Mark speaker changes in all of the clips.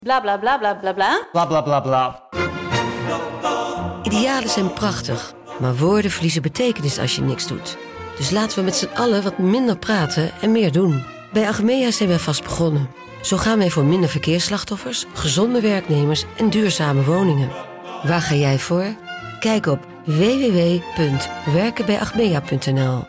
Speaker 1: Bla bla bla bla bla bla.
Speaker 2: Bla bla bla bla.
Speaker 3: Idealen zijn prachtig, maar woorden verliezen betekenis als je niks doet. Dus laten we met z'n allen wat minder praten en meer doen. Bij Achmea zijn wij vast begonnen. Zo gaan wij voor minder verkeersslachtoffers, gezonde werknemers en duurzame woningen. Waar ga jij voor? Kijk op www.werkenbijachmea.nl.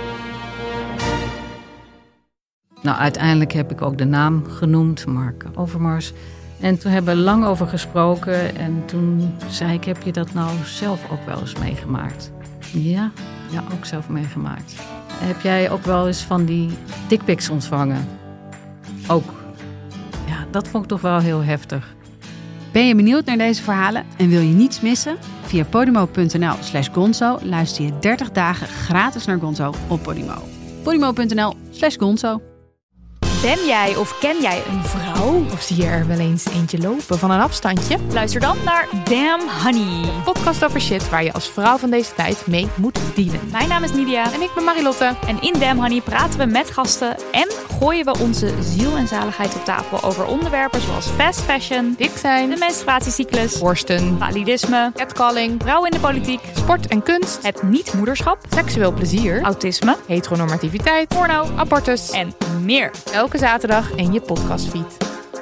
Speaker 4: Nou, uiteindelijk heb ik ook de naam genoemd, Mark Overmars. En toen hebben we lang over gesproken. En toen zei ik, heb je dat nou zelf ook wel eens meegemaakt? Ja, ook zelf meegemaakt. Heb jij ook wel eens van die dickpics ontvangen? Ook. Ja, dat vond ik toch wel heel heftig.
Speaker 5: Ben je benieuwd naar deze verhalen en wil je niets missen? Via podimo.nl/Gonzo luister je 30 dagen gratis naar Gonzo op Podimo. podimo.nl/Gonzo.
Speaker 6: Ben jij of ken jij een vrouw? Of zie je er wel eens eentje lopen van een afstandje? Luister dan naar Damn Honey. Een podcast over shit waar je als vrouw van deze tijd mee moet dealen. Mijn naam is Nidia.
Speaker 5: En ik ben Marilotte.
Speaker 6: En in Damn Honey praten we met gasten en gooien we onze ziel en zaligheid op tafel over onderwerpen zoals fast fashion,
Speaker 5: dik zijn,
Speaker 6: de menstruatiecyclus,
Speaker 5: borsten,
Speaker 6: validisme,
Speaker 5: catcalling,
Speaker 6: vrouwen in de politiek,
Speaker 5: sport en kunst,
Speaker 6: het niet-moederschap,
Speaker 5: seksueel plezier,
Speaker 6: autisme,
Speaker 5: heteronormativiteit,
Speaker 6: porno,
Speaker 5: abortus
Speaker 6: en meer.
Speaker 5: Elke zaterdag in je podcastfeed.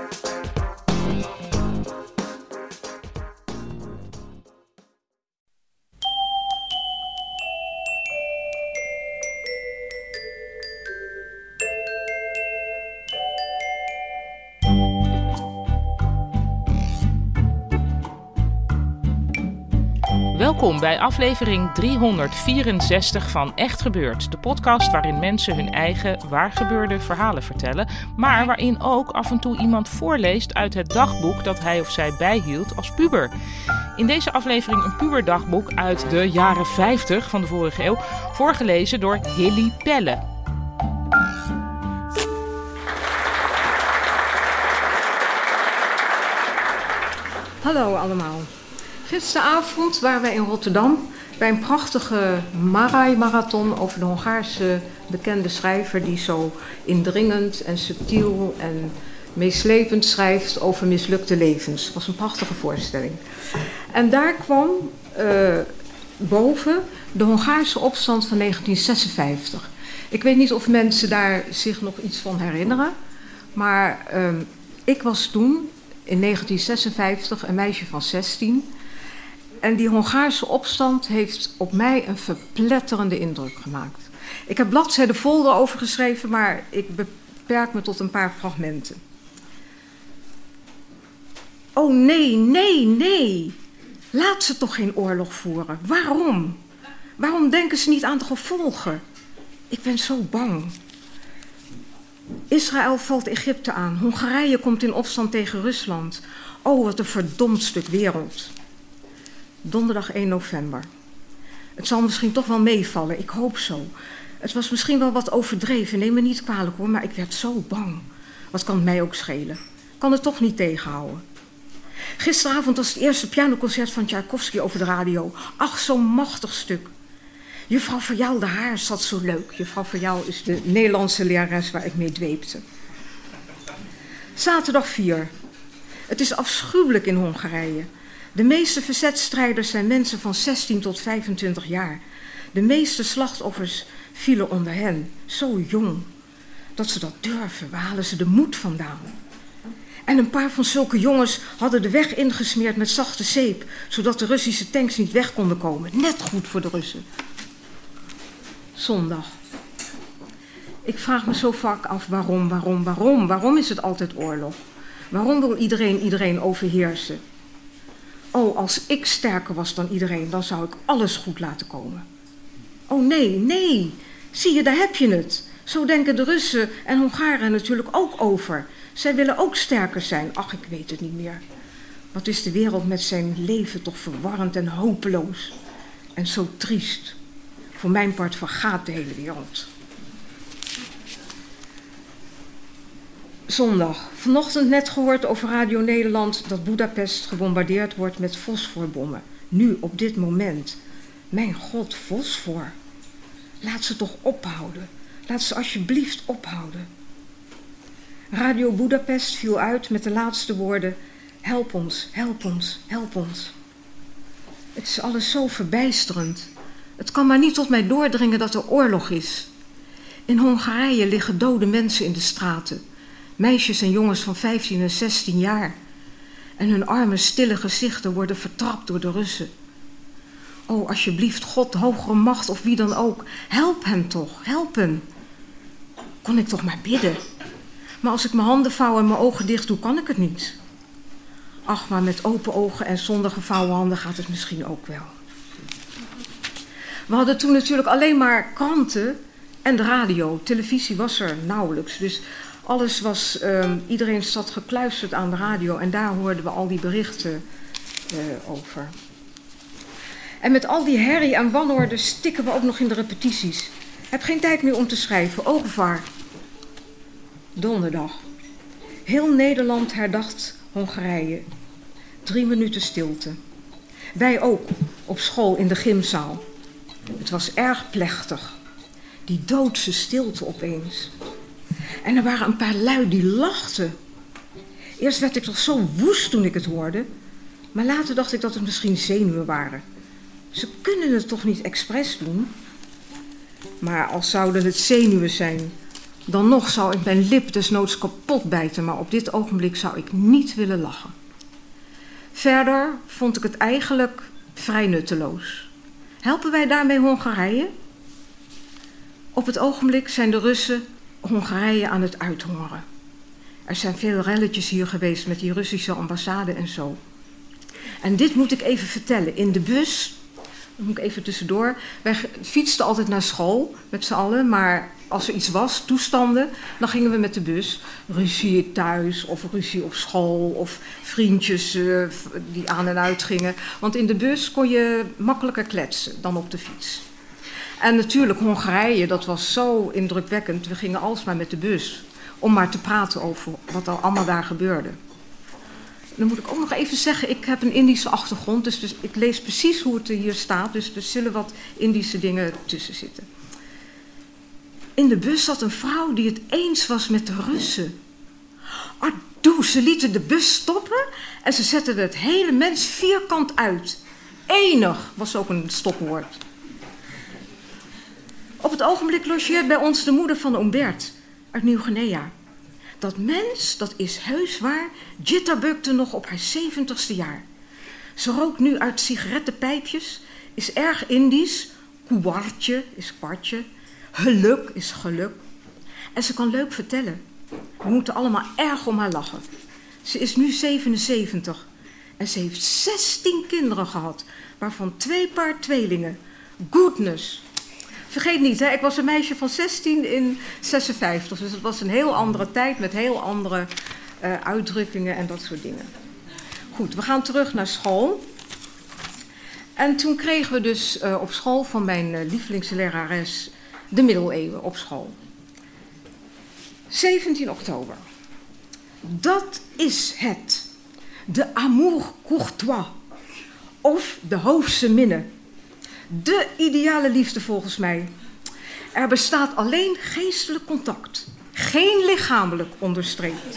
Speaker 7: Welkom bij aflevering 364 van Echt Gebeurd. De podcast waarin mensen hun eigen waargebeurde verhalen vertellen, maar waarin ook af en toe iemand voorleest uit het dagboek dat hij of zij bijhield als puber. In deze aflevering een puberdagboek uit de jaren 50 van de vorige eeuw, voorgelezen door Hilly Pelle.
Speaker 8: Hallo allemaal. Gisteravond waren wij in Rotterdam bij een prachtige Maraj-marathon over de Hongaarse bekende schrijver die zo indringend en subtiel en meeslepend schrijft over mislukte levens. Het was een prachtige voorstelling. En daar kwam boven de Hongaarse opstand van 1956. Ik weet niet of mensen daar zich nog iets van herinneren, maar ik was toen in 1956 een meisje van 16. En die Hongaarse opstand heeft op mij een verpletterende indruk gemaakt. Ik heb bladzijden vol erover geschreven, maar ik beperk me tot een paar fragmenten. Oh nee. Laat ze toch geen oorlog voeren. Waarom? Waarom denken ze niet aan de gevolgen? Ik ben zo bang. Israël valt Egypte aan. Hongarije komt in opstand tegen Rusland. Oh, wat een verdomd stuk wereld. Donderdag 1 november. Het zal misschien toch wel meevallen, ik hoop zo. Het was misschien wel wat overdreven, neem me niet kwalijk hoor, maar ik werd zo bang. Wat kan het mij ook schelen? Ik kan het toch niet tegenhouden. Gisteravond was het eerste pianoconcert van Tchaikovsky over de radio. Ach, zo'n machtig stuk. Juffrouw Verjaal de Haar zat zo leuk. Juffrouw Verjaal is de Nederlandse lerares waar ik mee dweepte. Zaterdag 4. Het is afschuwelijk in Hongarije. De meeste verzetstrijders zijn mensen van 16 tot 25 jaar. De meeste slachtoffers vielen onder hen, zo jong. Dat ze dat durven, waar halen ze de moed vandaan? En een paar van zulke jongens hadden de weg ingesmeerd met zachte zeep, zodat de Russische tanks niet weg konden komen. Net goed voor de Russen. Zondag. Ik vraag me zo vaak af waarom? Waarom is het altijd oorlog? Waarom wil iedereen overheersen? Oh, als ik sterker was dan iedereen, dan zou ik alles goed laten komen. Oh nee. Zie je, daar heb je het. Zo denken de Russen en Hongaren natuurlijk ook over. Zij willen ook sterker zijn. Ach, ik weet het niet meer. Wat is de wereld met zijn leven toch verwarrend en hopeloos. En zo triest. Voor mijn part vergaat de hele wereld. Zondag. Vanochtend net gehoord over Radio Nederland dat Boedapest gebombardeerd wordt met fosforbommen. Nu, op dit moment. Mijn god, fosfor. Laat ze toch ophouden. Laat ze alsjeblieft ophouden. Radio Budapest viel uit met de laatste woorden: help ons, help ons, help ons. Het is alles zo verbijsterend. Het kan maar niet tot mij doordringen dat er oorlog is. In Hongarije liggen dode mensen in de straten. Meisjes en jongens van 15 en 16 jaar. En hun arme, stille gezichten worden vertrapt door de Russen. Oh, alsjeblieft, God, hogere macht of wie dan ook. Help hen toch, help hen. Kon ik toch maar bidden. Maar als ik mijn handen vouw en mijn ogen dicht doe, kan ik het niet. Ach, maar met open ogen en zonder gevouwen handen gaat het misschien ook wel. We hadden toen natuurlijk alleen maar kranten en de radio. Televisie was er nauwelijks. Dus alles was, iedereen zat gekluisterd aan de radio en daar hoorden we al die berichten over. En met al die herrie en wanorde stikken we ook nog in de repetities. Heb geen tijd meer om te schrijven. Ogenvaar. Donderdag. Heel Nederland herdacht Hongarije. 3 minuten stilte. Wij ook, op school in de gymzaal. Het was erg plechtig. Die doodse stilte opeens. En er waren een paar lui die lachten. Eerst werd ik toch zo woest toen ik het hoorde. Maar later dacht ik dat het misschien zenuwen waren. Ze kunnen het toch niet expres doen? Maar als zouden het zenuwen zijn, dan nog zou ik mijn lip desnoods kapot bijten. Maar op dit ogenblik zou ik niet willen lachen. Verder vond ik het eigenlijk vrij nutteloos. Helpen wij daarmee Hongarije? Op het ogenblik zijn de Russen Hongarije aan het uithongeren. Er zijn veel relletjes hier geweest met die Russische ambassade en zo. En dit moet ik even vertellen. In de bus, dat moet ik even tussendoor. Wij fietsten altijd naar school met z'n allen, maar als er iets was, toestanden, dan gingen we met de bus. Ruzie thuis of ruzie op school of vriendjes die aan en uit gingen. Want in de bus kon je makkelijker kletsen dan op de fiets. En natuurlijk Hongarije, dat was zo indrukwekkend. We gingen alsmaar met de bus om maar te praten over wat er allemaal daar gebeurde. Dan moet ik ook nog even zeggen, ik heb een Indische achtergrond, dus ik lees precies hoe het hier staat. Dus er zullen wat Indische dingen tussen zitten. In de bus zat een vrouw die het eens was met de Russen. Ardoe, ze lieten de bus stoppen en ze zetten het hele mens vierkant uit. Enig was ook een stopwoord. Op het ogenblik logeert bij ons de moeder van Umbert uit Nieuw-Guinea. Dat mens, dat is heus waar, jitterbugte nog op haar 70ste jaar. Ze rookt nu uit sigarettenpijpjes, is erg Indisch, kuwartje is kwartje, geluk is geluk. En ze kan leuk vertellen. We moeten allemaal erg om haar lachen. Ze is nu 77 en ze heeft 16 kinderen gehad, waarvan 2 paar tweelingen. Goodness. Vergeet niet, hè, ik was een meisje van 16 in 56. Dus het was een heel andere tijd met heel andere uitdrukkingen en dat soort dingen. Goed, we gaan terug naar school. En toen kregen we dus op school van mijn lievelingslerares de middeleeuwen op school. 17 oktober. Dat is het. De amour courtois. Of de hoofdse minne. De ideale liefde volgens mij. Er bestaat alleen geestelijk contact. Geen lichamelijk onderstreept.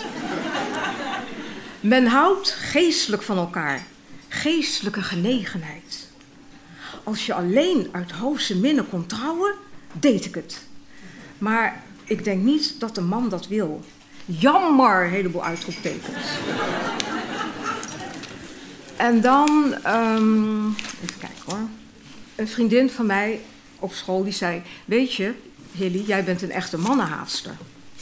Speaker 8: Men houdt geestelijk van elkaar. Geestelijke genegenheid. Als je alleen uit hoofdse minne kon trouwen, deed ik het. Maar ik denk niet dat de man dat wil. Jammer, heleboel uitroeptekens. En dan, even kijken hoor. Een vriendin van mij op school die zei, weet je, Hilly, jij bent een echte mannenhaatster.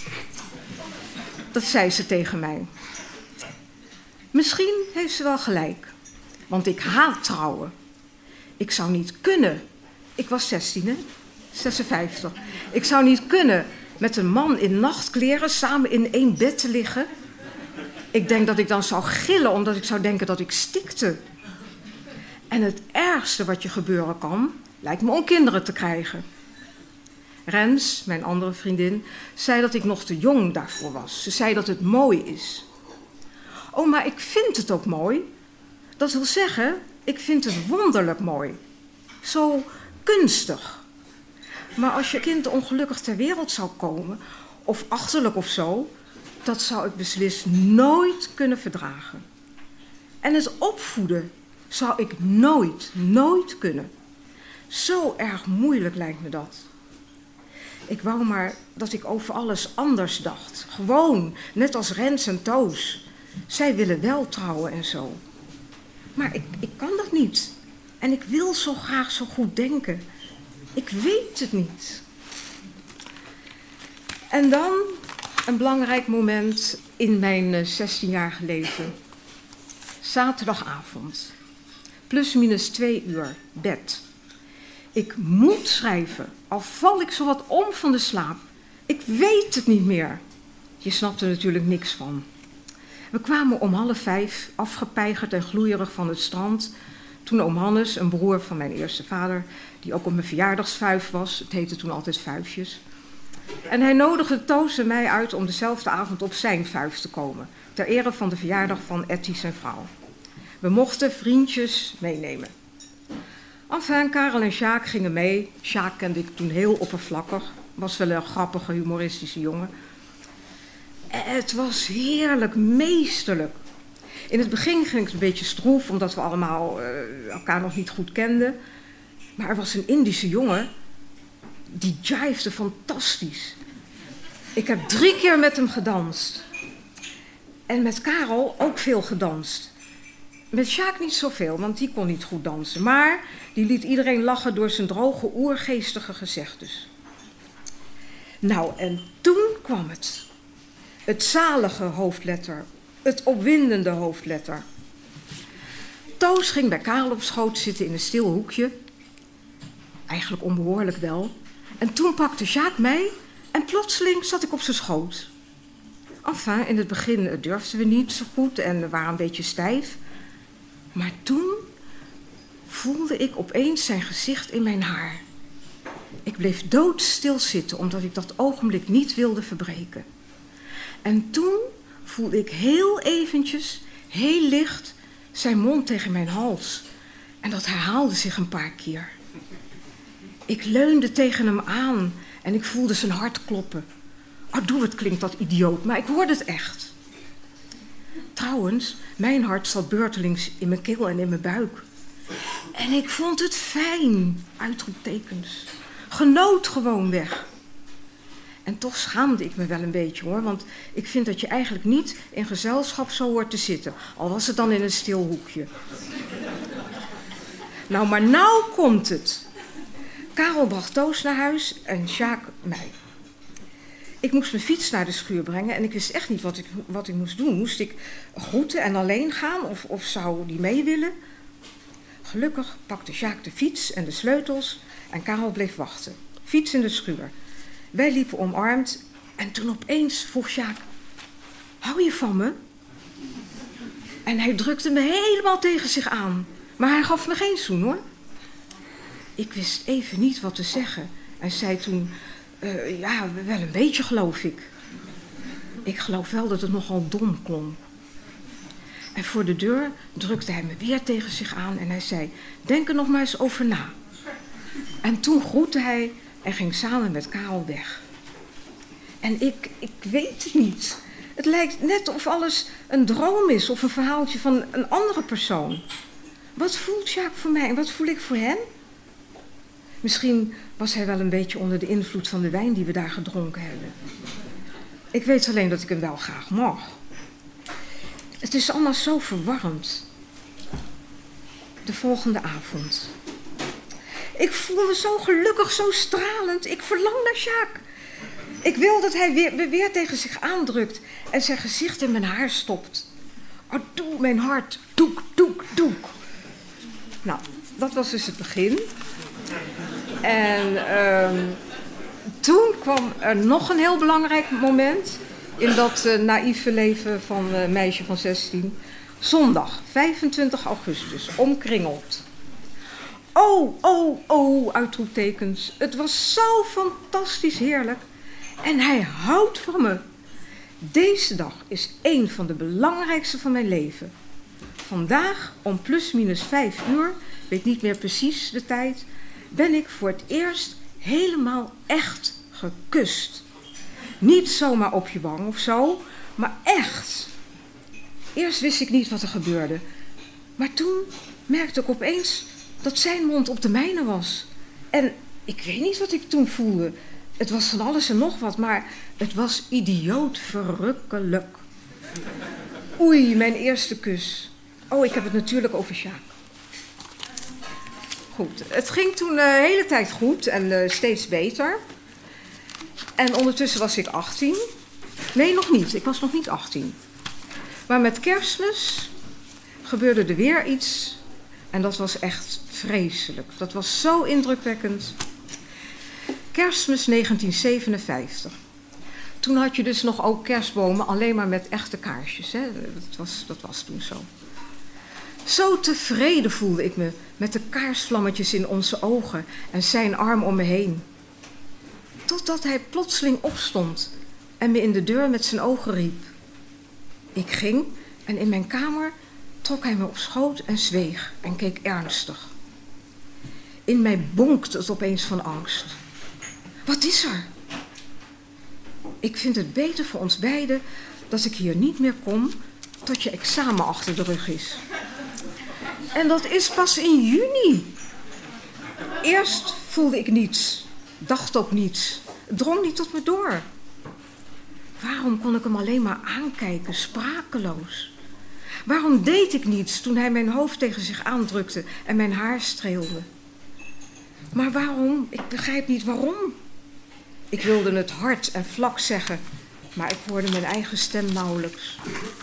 Speaker 8: Dat zei ze tegen mij. Misschien heeft ze wel gelijk, want ik haat trouwen. Ik zou niet kunnen, ik was 16 hè, 56. Ik zou niet kunnen met een man in nachtkleren samen in één bed te liggen. Ik denk dat ik dan zou gillen omdat ik zou denken dat ik stikte. En het ergste wat je gebeuren kan, lijkt me om kinderen te krijgen. Rens, mijn andere vriendin, zei dat ik nog te jong daarvoor was. Ze zei dat het mooi is. Oh, maar ik vind het ook mooi. Dat wil zeggen, ik vind het wonderlijk mooi. Zo kunstig. Maar als je kind ongelukkig ter wereld zou komen, of achterlijk of zo, dat zou ik beslist nooit kunnen verdragen. En het opvoeden zou ik nooit kunnen. Zo erg moeilijk lijkt me dat. Ik wou maar dat ik over alles anders dacht. Gewoon, net als Rens en Toos. Zij willen wel trouwen en zo. Maar ik kan dat niet. En ik wil zo graag zo goed denken. Ik weet het niet. En dan een belangrijk moment in mijn 16-jarige leven. Zaterdagavond. Plus/minus 2 uur. Bed. Ik moet schrijven, al val ik zo wat om van de slaap. Ik weet het niet meer. Je snapt er natuurlijk niks van. We kwamen om 4:30 afgepeigerd en gloeierig van het strand. Toen oom Hannes, een broer van mijn eerste vader, die ook op mijn verjaardagsvuif was. Het heette toen altijd vuifjes. En hij nodigde Toos en mij uit om dezelfde avond op zijn vuif te komen. Ter ere van de verjaardag van Etty zijn vrouw. We mochten vriendjes meenemen. Enfin, Karel en Sjaak gingen mee. Sjaak kende ik toen heel oppervlakkig. Was wel een grappige, humoristische jongen. Het was heerlijk, meesterlijk. In het begin ging het een beetje stroef, omdat we allemaal elkaar nog niet goed kenden. Maar er was een Indische jongen, die jivede fantastisch. Ik heb 3 keer met hem gedanst. En met Karel ook veel gedanst. Met Sjaak niet zoveel, want die kon niet goed dansen. Maar die liet iedereen lachen door zijn droge, oergeestige gezegdes. Nou, en toen kwam het. Het zalige hoofdletter. Het opwindende hoofdletter. Toos ging bij Karel op schoot zitten in een stil hoekje. Eigenlijk onbehoorlijk wel. En toen pakte Sjaak mij en plotseling zat ik op zijn schoot. Enfin, in het begin durfden we niet zo goed en we waren een beetje stijf. Maar toen voelde ik opeens zijn gezicht in mijn haar. Ik bleef doodstil zitten, omdat ik dat ogenblik niet wilde verbreken. En toen voelde ik heel eventjes, heel licht, zijn mond tegen mijn hals. En dat herhaalde zich een paar keer. Ik leunde tegen hem aan en ik voelde zijn hart kloppen. Oh, doe het, klinkt dat idioot, maar ik hoorde het echt. Trouwens, mijn hart zat beurtelings in mijn keel en in mijn buik. En ik vond het fijn, uitroeptekens. Genoot gewoon weg. En toch schaamde ik me wel een beetje hoor, want ik vind dat je eigenlijk niet in gezelschap zo hoort te zitten. Al was het dan in een stil hoekje. Nou, maar nou komt het. Karel bracht Toos naar huis en Sjaak mij. Ik moest mijn fiets naar de schuur brengen en ik wist echt niet wat ik moest doen. Moest ik groeten en alleen gaan of zou die mee willen? Gelukkig pakte Sjaak de fiets en de sleutels en Karel bleef wachten. Fiets in de schuur. Wij liepen omarmd en toen opeens vroeg Sjaak: hou je van me? En hij drukte me helemaal tegen zich aan. Maar hij gaf me geen zoen hoor. Ik wist even niet wat te zeggen en zei toen: ja, wel een beetje geloof ik. Ik geloof wel dat het nogal dom klonk. En voor de deur drukte hij me weer tegen zich aan en hij zei: denk er nog maar eens over na. En toen groette hij en ging samen met Karel weg. En ik weet het niet. Het lijkt net of alles een droom is of een verhaaltje van een andere persoon. Wat voelt Sjaak voor mij en wat voel ik voor hem? Misschien was hij wel een beetje onder de invloed van de wijn die we daar gedronken hebben. Ik weet alleen dat ik hem wel graag mag. Het is allemaal zo verwarrend. De volgende avond. Ik voel me zo gelukkig, zo stralend. Ik verlang naar Sjaak. Ik wil dat hij weer tegen zich aandrukt en zijn gezicht in mijn haar stopt. Oh, doe mijn hart. Doek, doek, doek. Nou, dat was dus het begin. En toen kwam er nog een heel belangrijk moment in dat naïeve leven van een meisje van 16. Zondag, 25 augustus, omkringeld. Oh, uitroeptekens. Het was zo fantastisch heerlijk. En hij houdt van me. Deze dag is een van de belangrijkste van mijn leven. Vandaag om plus/minus 5 uur, weet niet meer precies de tijd, ben ik voor het eerst helemaal echt gekust. Niet zomaar op je wang of zo, Maar echt. Eerst wist ik niet wat er gebeurde. Maar toen merkte ik opeens dat zijn mond op de mijne was. En ik weet niet wat ik toen voelde. Het was van alles en nog wat, maar het was idioot verrukkelijk. Oei, mijn eerste kus. Oh, ik heb het natuurlijk over Sjaak. Goed, het ging toen de hele tijd goed en steeds beter. En ondertussen was ik 18. Nee, nog niet. Ik was nog niet 18. Maar met Kerstmis gebeurde er weer iets. En dat was echt vreselijk. Dat was zo indrukwekkend. Kerstmis 1957. Toen had je dus nog ook kerstbomen alleen maar met echte kaarsjes. Hè? Dat was toen zo. Zo tevreden voelde ik me met de kaarsvlammetjes in onze ogen en zijn arm om me heen. Totdat hij plotseling opstond en me in de deur met zijn ogen riep. Ik ging en in mijn kamer trok hij me op schoot en zweeg en keek ernstig. In mij bonkte het opeens van angst. Wat is er? Ik vind het beter voor ons beiden dat ik hier niet meer kom tot je examen achter de rug is. En dat is pas in juni. Eerst voelde ik niets, dacht ook niets, het drong niet tot me door. Waarom kon ik hem alleen maar aankijken, sprakeloos? Waarom deed ik niets toen hij mijn hoofd tegen zich aandrukte en mijn haar streelde? Maar waarom? Ik begrijp niet waarom. Ik wilde het hard en vlak zeggen, maar ik hoorde mijn eigen stem nauwelijks.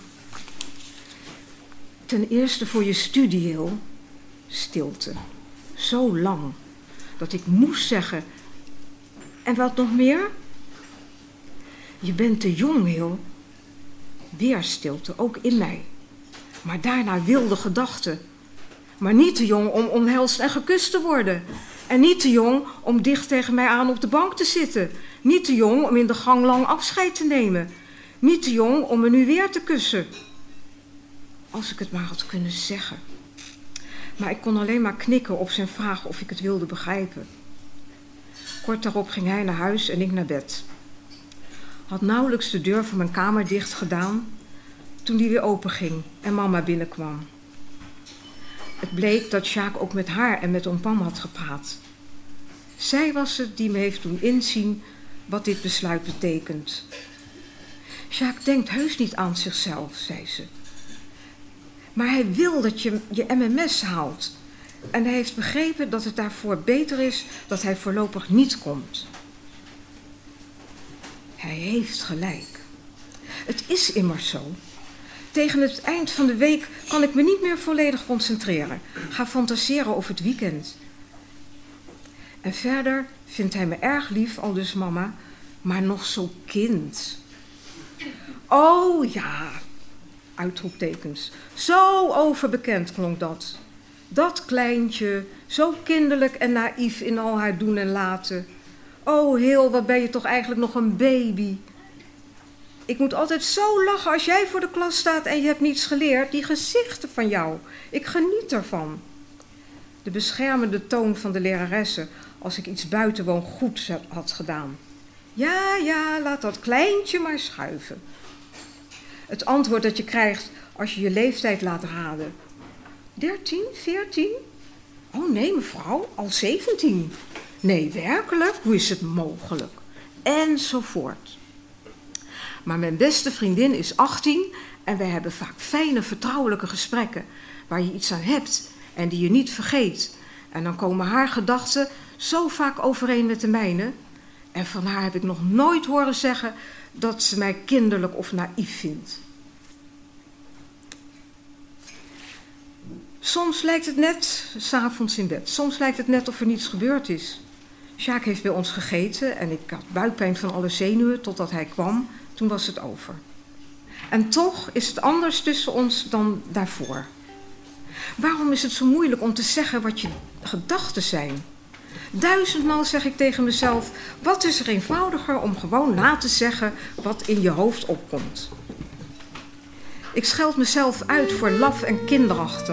Speaker 8: Ten eerste voor je studieel, stilte. Zo lang, dat ik moest zeggen. En wat nog meer? Je bent te jong, Hil. Weer stilte, ook in mij. Maar daarna wilde gedachten. Maar niet te jong om omhelst en gekust te worden. En niet te jong om dicht tegen mij aan op de bank te zitten. Niet te jong om in de gang lang afscheid te nemen. Niet te jong om me nu weer te kussen. Als ik het maar had kunnen zeggen. Maar ik kon alleen maar knikken op zijn vraag of ik het wilde begrijpen. Kort daarop ging hij naar huis en ik naar bed. Had nauwelijks de deur van mijn kamer dicht gedaan toen die weer open ging en mama binnenkwam. Het bleek dat Sjaak ook met haar en met oom Pam had gepraat. Zij was het die me heeft doen inzien wat dit besluit betekent. Sjaak denkt heus niet aan zichzelf, zei ze. Maar hij wil dat je je MMS haalt. En hij heeft begrepen dat het daarvoor beter is dat hij voorlopig niet komt. Hij heeft gelijk. Het is immers zo. Tegen het eind van de week kan ik me niet meer volledig concentreren. Ga fantaseren over het weekend. En verder vindt hij me erg lief, aldus mama, maar nog zo kind. Oh ja, uitroeptekens. Zo overbekend klonk dat. Dat kleintje, zo kinderlijk en naïef in al haar doen en laten. Oh Hil, wat ben je toch eigenlijk nog een baby. Ik moet altijd zo lachen als jij voor de klas staat en je hebt niets geleerd. Die gezichten van jou, ik geniet ervan. De beschermende toon van de leraressen als ik iets buitengewoon goed had gedaan. Ja, laat dat kleintje maar schuiven. Het antwoord dat je krijgt als je je leeftijd laat raden. 13, 14? Oh nee mevrouw, al 17. Nee, werkelijk? Hoe is het mogelijk? Enzovoort. Maar mijn beste vriendin is 18 en wij hebben vaak fijne, vertrouwelijke gesprekken waar je iets aan hebt en die je niet vergeet. En dan komen haar gedachten zo vaak overeen met de mijne. En van haar heb ik nog nooit horen zeggen dat ze mij kinderlijk of naïef vindt. Soms lijkt het net, 's avonds in bed, soms lijkt het net of er niets gebeurd is. Sjaak heeft bij ons gegeten en ik had buikpijn van alle zenuwen totdat hij kwam. Toen was het over. En toch is het anders tussen ons dan daarvoor. Waarom is het zo moeilijk om te zeggen wat je gedachten zijn? 1000 maal zeg ik tegen mezelf, wat is er eenvoudiger om gewoon na te zeggen wat in je hoofd opkomt. Ik scheld mezelf uit voor laf en kinderachtig.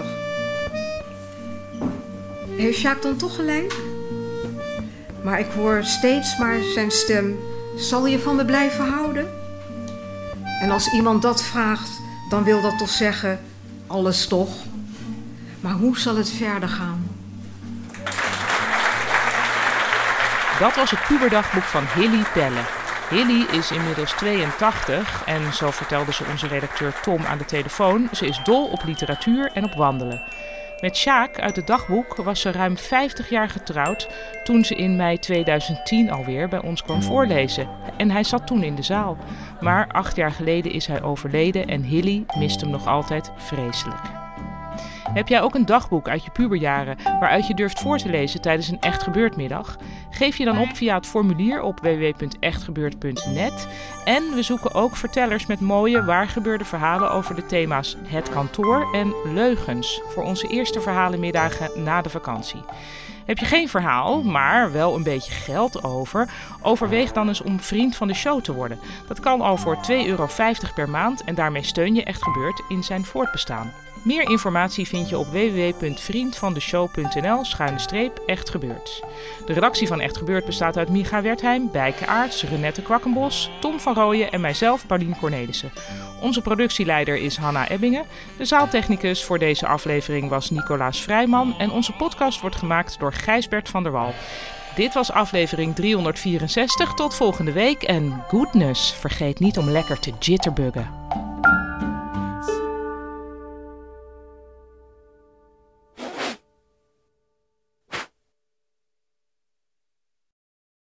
Speaker 8: Heeft Sjaak dan toch gelijk? Maar ik hoor steeds maar zijn stem, zal je van me blijven houden? En als iemand dat vraagt, dan wil dat toch zeggen, alles toch? Maar hoe zal het verder gaan?
Speaker 7: Dat was het puberdagboek van Hilly Pelle. Hilly is inmiddels 82 en zo vertelde ze onze redacteur Tom aan de telefoon, ze is dol op literatuur en op wandelen. Met Sjaak uit het dagboek was ze ruim 50 jaar getrouwd toen ze in mei 2010 alweer bij ons kwam voorlezen. En hij zat toen in de zaal. Maar 8 jaar geleden is hij overleden en Hilly mist hem nog altijd vreselijk. Heb jij ook een dagboek uit je puberjaren waaruit je durft voor te lezen tijdens een Echt Gebeurd middag? Geef je dan op via het formulier op www.echtgebeurd.net. En we zoeken ook vertellers met mooie waargebeurde verhalen over de thema's Het Kantoor en Leugens voor onze eerste verhalenmiddagen na de vakantie. Heb je geen verhaal, maar wel een beetje geld over? Overweeg dan eens om vriend van de show te worden. Dat kan al voor €2,50 per maand en daarmee steun je Echt Gebeurd in zijn voortbestaan. Meer informatie vind je op www.vriendvandeshow.nl/Echt Gebeurd. De redactie van Echt Gebeurd bestaat uit Micha Wertheim, Bijke Aarts, Renette Kwakkenbos, Tom van Rooyen en mijzelf, Paulien Cornelissen. Onze productieleider is Hanna Ebbingen. De zaaltechnicus voor deze aflevering was Nicolaas Vrijman en onze podcast wordt gemaakt door Gijsbert van der Wal. Dit was aflevering 364. Tot volgende week en goodness, vergeet niet om lekker te jitterbuggen.